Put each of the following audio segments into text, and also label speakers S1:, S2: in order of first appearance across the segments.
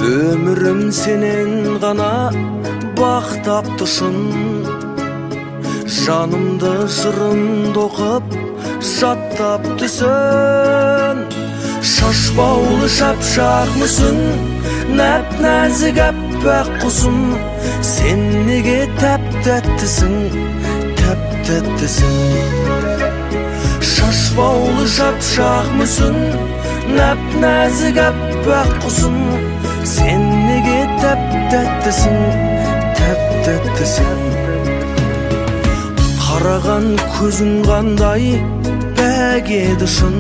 S1: Ömürüm senen gana baktaptышын, жанымды жырын оқып жаттаптысың. Шашбаулы шапшақмысың, нәп-нәзік әппақ құсым, сен неге тәп-тәттісің, тәп-тәттісің. Шашбаулы шапшақмысың, нәп-нәзік әппақ құсым, сен неге тәп-тәттісің, тәп-тәттісің. Қараған көзің қандай бәк еді шын,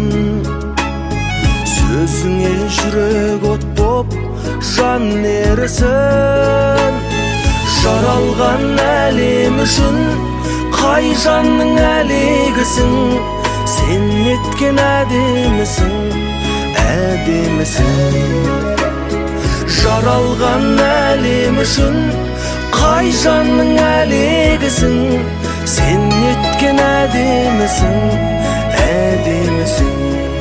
S1: сөзіңе жүрек от боп жан ерісін. Жаралған әлем үшін қай жанның әлегісің, сен еткен әдемісің, әдемісің. Жаралған әлем үшін қай жанның әлегісің, сен еткен әдемісің, әдемісің.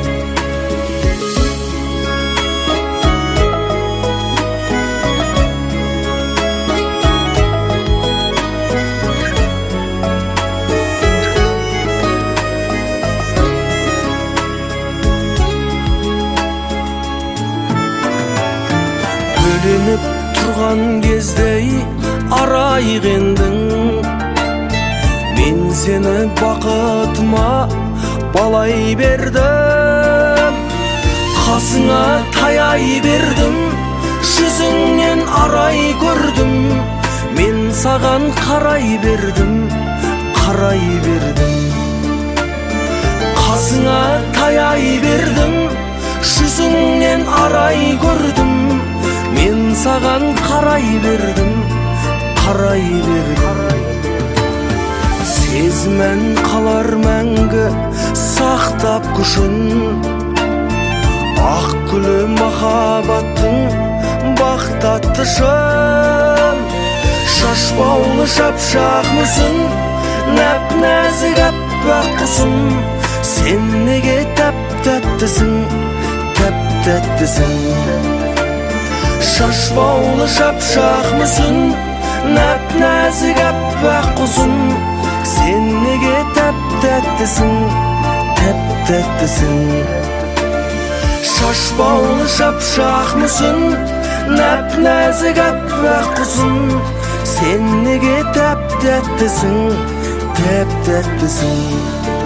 S1: Бөленіп тұрған кездей арайғендің, мен сені бақытыма балай бердім. Қасыңа таяй бердім, жүзіңнен арай көрдім, мен саған қарай бердім, қарай бердім. Қасыңа таяй бердім, жүзіңнен арай көрдім, мен саған қарай бердім, қарай бердім. Сезімін қалар мәңгі сақтап күшін, ақ гүлі махаббаттың бақтаттышын. Шашбаулы шапшақмысың, нәп-нәзік әппақ құсым, сен неге тәп-тәттісің, тәп-тәттісің. Шашбаулы шапшақмысың, нәп-нәзік әппақ құсым, сен неге тәп-тәттісің, тәп-тәттісің. Шашбаулы шапшақмысың, нәп-нәзік әппақ құсым, сен неге тәп-тәттісің, тәп-тәттісің.